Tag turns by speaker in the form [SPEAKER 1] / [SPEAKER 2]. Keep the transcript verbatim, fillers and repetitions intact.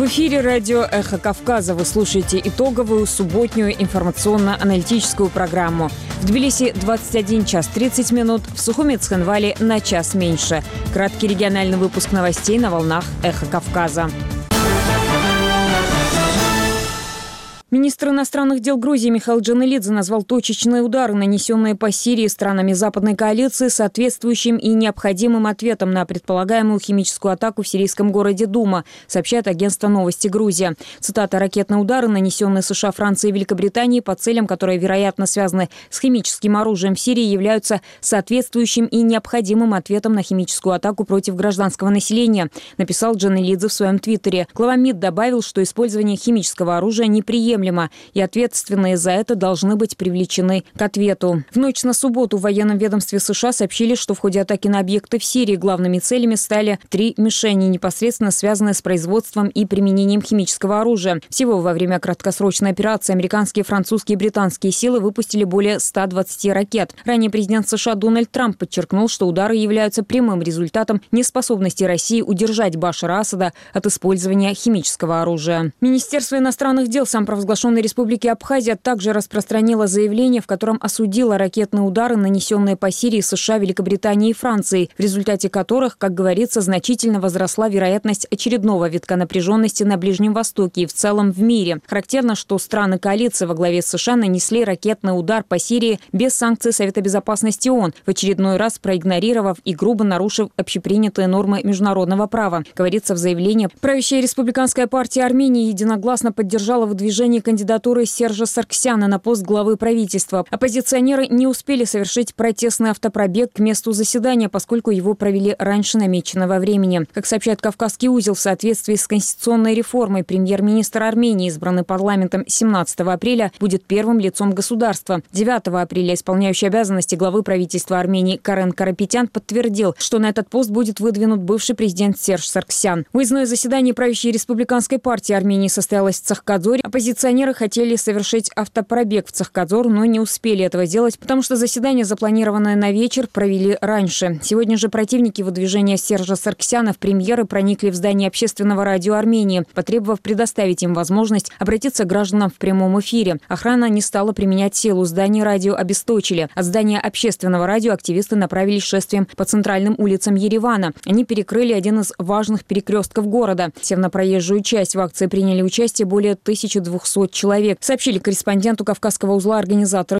[SPEAKER 1] эфире радио «Эхо Кавказа». Вы слушаете итоговую субботнюю информационно-аналитическую программу. В Тбилиси двадцать один час тридцать минут, в Сухуми Цхинвале на час меньше. Краткий региональный выпуск новостей на волнах «Эхо Кавказа». Министр иностранных дел Грузии Михаил Джанелидзе назвал точечные удары, нанесенные по Сирии странами западной коалиции, соответствующим и необходимым ответом на предполагаемую химическую атаку в сирийском городе Дума, сообщает агентство «Новости Грузия». Цитата: «Ракетные удары, нанесенные США, Францией и Великобританией по целям, которые, вероятно, связаны с химическим оружием в Сирии, являются соответствующим и необходимым ответом на химическую атаку против гражданского населения», написал Джанелидзе в своем твиттере. Глава МИД добавил, что использование химического оружия неприемлемо, и ответственные за это должны быть привлечены к ответу. В ночь на субботу в военном ведомстве США сообщили, что в ходе атаки на объекты в Сирии главными целями стали три мишени, непосредственно связанные с производством и применением химического оружия. Всего во время краткосрочной операции американские, французские и британские силы выпустили более ста двадцати ракет. Ранее президент США Дональд Трамп подчеркнул, что удары являются прямым результатом неспособности России удержать Башара Асада от использования химического оружия. Министерство иностранных дел самопровозглашенной Республики Абхазия также распространило заявление, в котором осудило ракетные удары, нанесенные по Сирии США, Великобритании и Франции, в результате которых, как говорится, значительно возросла вероятность очередного витка напряженности на Ближнем Востоке и в целом в мире. Характерно, что страны коалиции во главе с США нанесли ракетный удар по Сирии без санкций Совета Безопасности ООН, в очередной раз проигнорировав и грубо нарушив общепринятые нормы международного права. Говорится в заявлении. Правящая республиканская партия Армении единогласно поддержала выдвижение кандидатуры Сержа Сарксяна на пост главы правительства. Оппозиционеры не успели совершить протестный автопробег к месту заседания, поскольку его провели раньше намеченного времени. Как сообщает «Кавказский узел», в соответствии с конституционной реформой премьер-министр Армении, избранный парламентом семнадцатого апреля, будет первым лицом государства. девятого апреля исполняющий обязанности главы правительства Армении Карен Карапетян подтвердил, что на этот пост будет выдвинут бывший президент Серж Сарксян. Выездное заседание правящей республиканской партии Армении состоялось в Цахкадзоре. Оппозиционеры хотели совершить автопробег в Цахкадзор, но не успели этого сделать, потому что заседание, запланированное на вечер, провели раньше. Сегодня же противники выдвижения Сержа Сарксяна в премьеры проникли в здание общественного радио Армении, потребовав предоставить им возможность обратиться к гражданам в прямом эфире. Охрана не стала применять силу, здание радио обесточили. От здания общественного радио активисты направились шествием по центральным улицам Еревана. Они перекрыли один из важных перекрестков города. Сев на проезжую часть, в акции приняли участие более тысячи двухсот человек, сообщили корреспонденту Кавказского узла организаторы